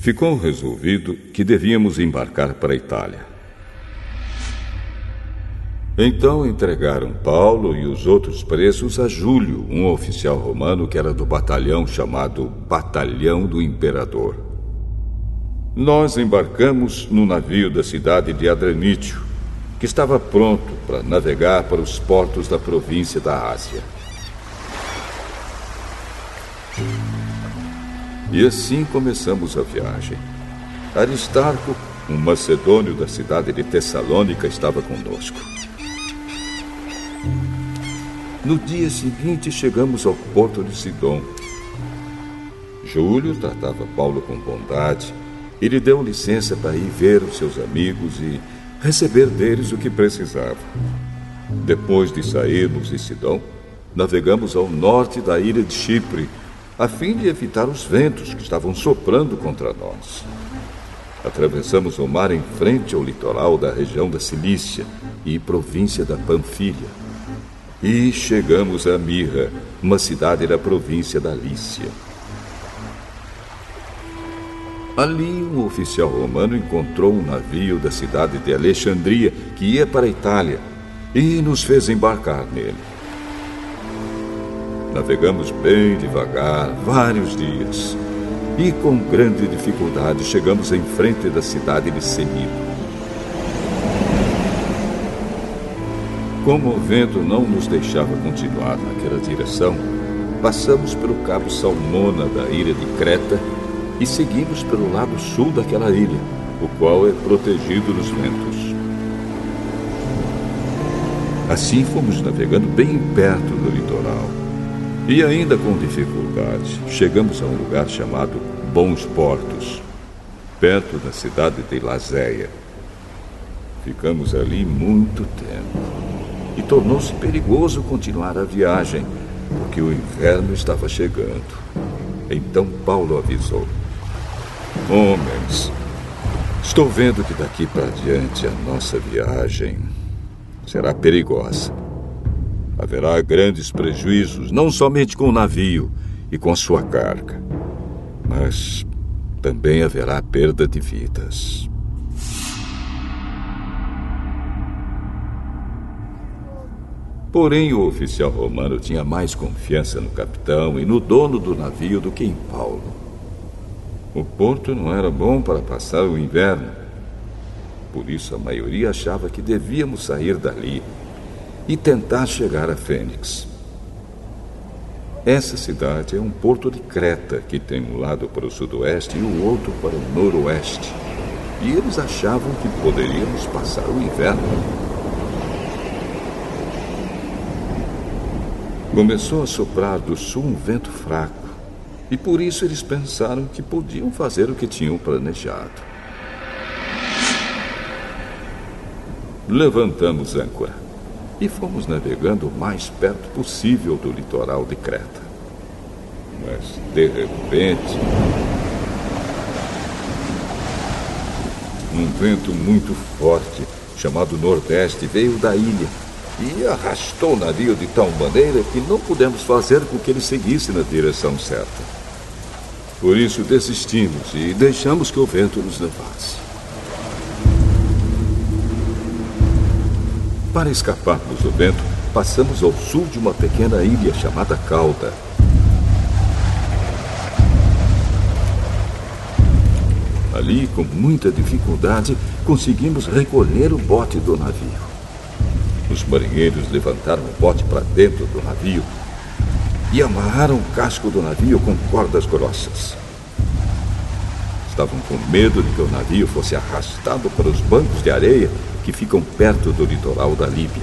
Ficou resolvido que devíamos embarcar para a Itália. Então entregaram Paulo e os outros presos a Júlio, um oficial romano que era do batalhão chamado Batalhão do Imperador. Nós embarcamos no navio da cidade de Adranítio, que estava pronto para navegar para os portos da província da Ásia. E assim começamos a viagem. Aristarco, um macedônio da cidade de Tessalônica, estava conosco. No dia seguinte, chegamos ao porto de Sidom. Júlio tratava Paulo com bondade e lhe deu licença para ir ver os seus amigos e receber deles o que precisava. Depois de sairmos de Sidom, navegamos ao norte da ilha de Chipre, a fim de evitar os ventos que estavam soprando contra nós. Atravessamos o mar em frente ao litoral da região da Cilícia e província da Panfilha. E chegamos a Mirra, uma cidade da província da Lícia. Ali, um oficial romano encontrou um navio da cidade de Alexandria que ia para a Itália e nos fez embarcar nele. Navegamos bem devagar, vários dias, e com grande dificuldade chegamos em frente da cidade de Cnido. Como o vento não nos deixava continuar naquela direção, passamos pelo Cabo Salmona da ilha de Creta e seguimos pelo lado sul daquela ilha, o qual é protegido dos ventos. Assim fomos navegando bem perto do litoral. E ainda com dificuldade, chegamos a um lugar chamado Bons Portos, perto da cidade de Lazéia. Ficamos ali muito tempo. E tornou-se perigoso continuar a viagem, porque o inverno estava chegando. Então Paulo avisou: homens, estou vendo que daqui para diante a nossa viagem será perigosa. Haverá grandes prejuízos, não somente com o navio e com a sua carga, mas também haverá perda de vidas. Porém, o oficial romano tinha mais confiança no capitão e no dono do navio do que em Paulo. O porto não era bom para passar o inverno. Por isso, a maioria achava que devíamos sair dali e tentar chegar a Fênix. Essa cidade é um porto de Creta, que tem um lado para o sudoeste e o outro para o noroeste. E eles achavam que poderíamos passar o inverno. Começou a soprar do sul um vento fraco, e por isso eles pensaram que podiam fazer o que tinham planejado. Levantamos âncora e fomos navegando o mais perto possível do litoral de Creta. Mas, de repente, um vento muito forte, chamado Nordeste, veio da ilha e arrastou o navio de tal maneira que não pudemos fazer com que ele seguisse na direção certa. Por isso desistimos e deixamos que o vento nos levasse. Para escaparmos do vento, passamos ao sul de uma pequena ilha chamada Cauda. Ali, com muita dificuldade, conseguimos recolher o bote do navio. Os marinheiros levantaram o bote para dentro do navio e amarraram o casco do navio com cordas grossas. Estavam com medo de que o navio fosse arrastado para os bancos de areia que ficam perto do litoral da Líbia.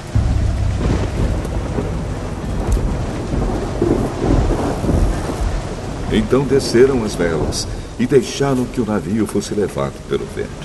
Então desceram as velas e deixaram que o navio fosse levado pelo vento.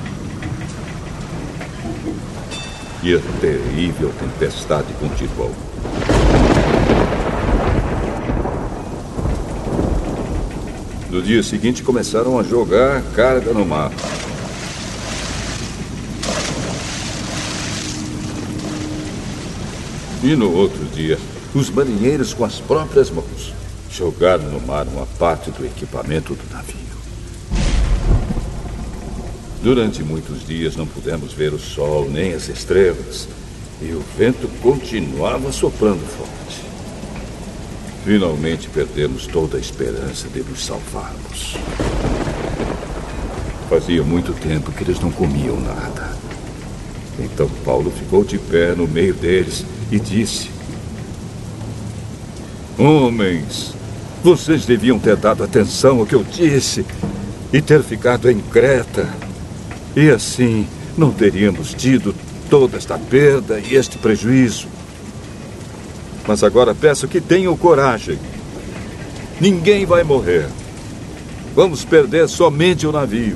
E a terrível tempestade continuou. No dia seguinte começaram a jogar carga no mar. E no outro dia, os marinheiros com as próprias mãos jogaram no mar uma parte do equipamento do navio. Durante muitos dias não pudemos ver o sol nem as estrelas, e o vento continuava soprando forte. Finalmente perdemos toda a esperança de nos salvarmos. Fazia muito tempo que eles não comiam nada. Então Paulo ficou de pé no meio deles e disse: Homens, vocês deviam ter dado atenção ao que eu disse e ter ficado em Creta. E assim não teríamos tido toda esta perda e este prejuízo. Mas agora peço que tenham coragem. Ninguém vai morrer. Vamos perder somente o navio.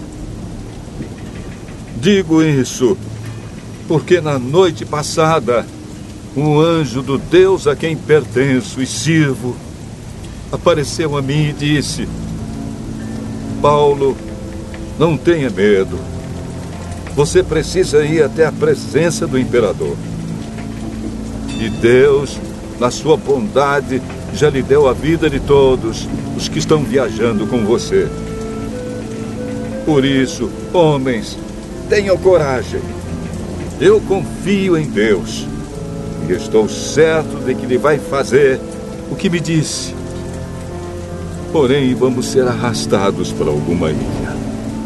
Digo isso porque na noite passada, um anjo do Deus a quem pertenço e sirvo apareceu a mim e disse: Paulo, não tenha medo. Você precisa ir até a presença do imperador. E Deus, na sua bondade, já lhe deu a vida de todos os que estão viajando com você. Por isso, homens, tenham coragem. Eu confio em Deus e estou certo de que Ele vai fazer o que me disse. Porém, vamos ser arrastados para alguma ilha.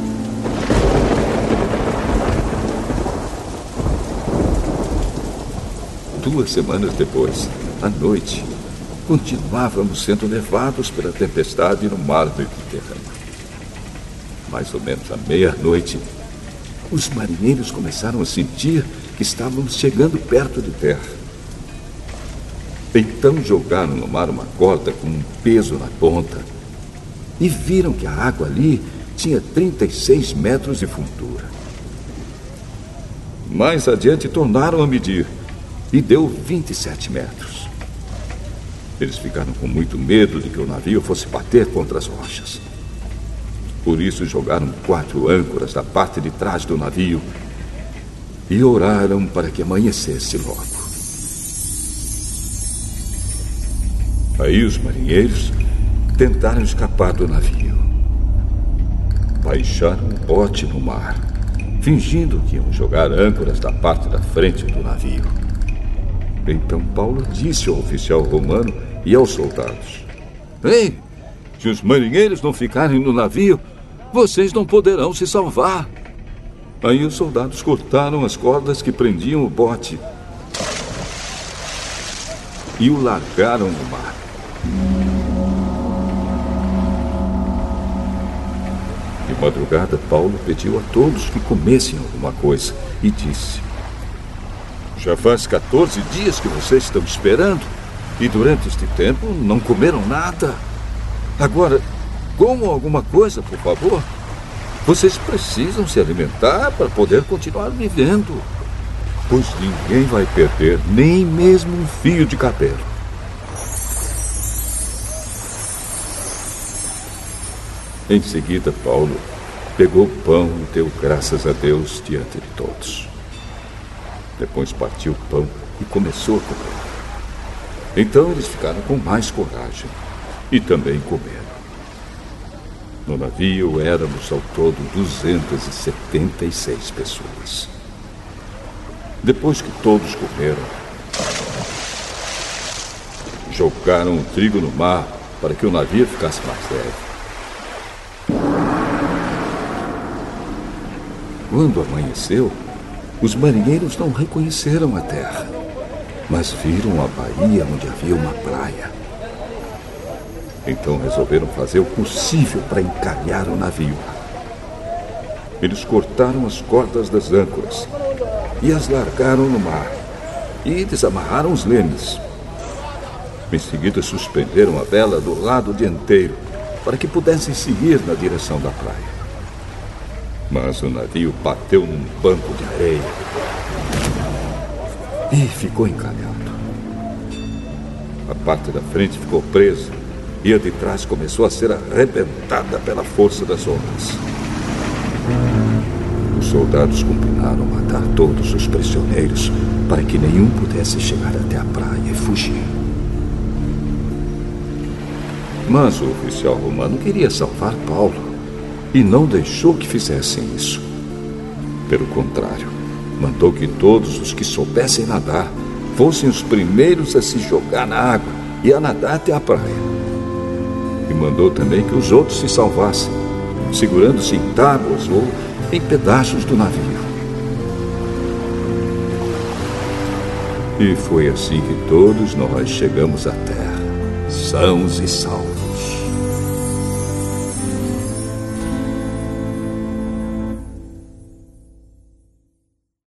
Duas semanas depois, à noite, continuávamos sendo levados pela tempestade no mar Mediterrâneo. Mais ou menos à meia-noite, os marinheiros começaram a sentir que estávamos chegando perto de terra. Então jogaram no mar uma corda com um peso na ponta e viram que a água ali tinha 36 metros de fundura. Mais adiante tornaram a medir e deu 27 metros. Eles ficaram com muito medo de que o navio fosse bater contra as rochas. Por isso jogaram 4 âncoras da parte de trás do navio e oraram para que amanhecesse logo. Aí os marinheiros tentaram escapar do navio. Baixaram um bote no mar, fingindo que iam jogar âncoras da parte da frente do navio. Então Paulo disse ao oficial romano e aos soldados: Ei, se os marinheiros não ficarem no navio, vocês não poderão se salvar. Aí os soldados cortaram as cordas que prendiam o bote e o largaram no mar. De madrugada, Paulo pediu a todos que comessem alguma coisa e disse: Já faz 14 dias que vocês estão esperando e durante este tempo não comeram nada. Agora, comam alguma coisa, por favor. Vocês precisam se alimentar para poder continuar vivendo, pois ninguém vai perder nem mesmo um fio de cabelo. Em seguida, Paulo pegou o pão e deu graças a Deus diante de todos. Depois partiu o pão e começou a comer. Então eles ficaram com mais coragem e também comeram. No navio éramos ao todo 276 pessoas. Depois que todos comeram, jogaram o trigo no mar para que o navio ficasse mais leve. Quando amanheceu, os marinheiros não reconheceram a terra, mas viram a baía onde havia uma praia. Então resolveram fazer o possível para encalhar o navio. Eles cortaram as cordas das âncoras e as largaram no mar e desamarraram os lemes. Em seguida suspenderam a vela do lado dianteiro para que pudessem seguir na direção da praia. Mas o navio bateu num banco de areia e ficou encalhado. A parte da frente ficou presa e a de trás começou a ser arrebentada pela força das ondas. Os soldados combinaram matar todos os prisioneiros para que nenhum pudesse chegar até a praia e fugir. Mas o oficial romano queria salvar Paulo e não deixou que fizessem isso. Pelo contrário, mandou que todos os que soubessem nadar fossem os primeiros a se jogar na água e a nadar até a praia. E mandou também que os outros se salvassem, segurando-se em tábuas ou em pedaços do navio. E foi assim que todos nós chegamos à terra, sãos e salvos.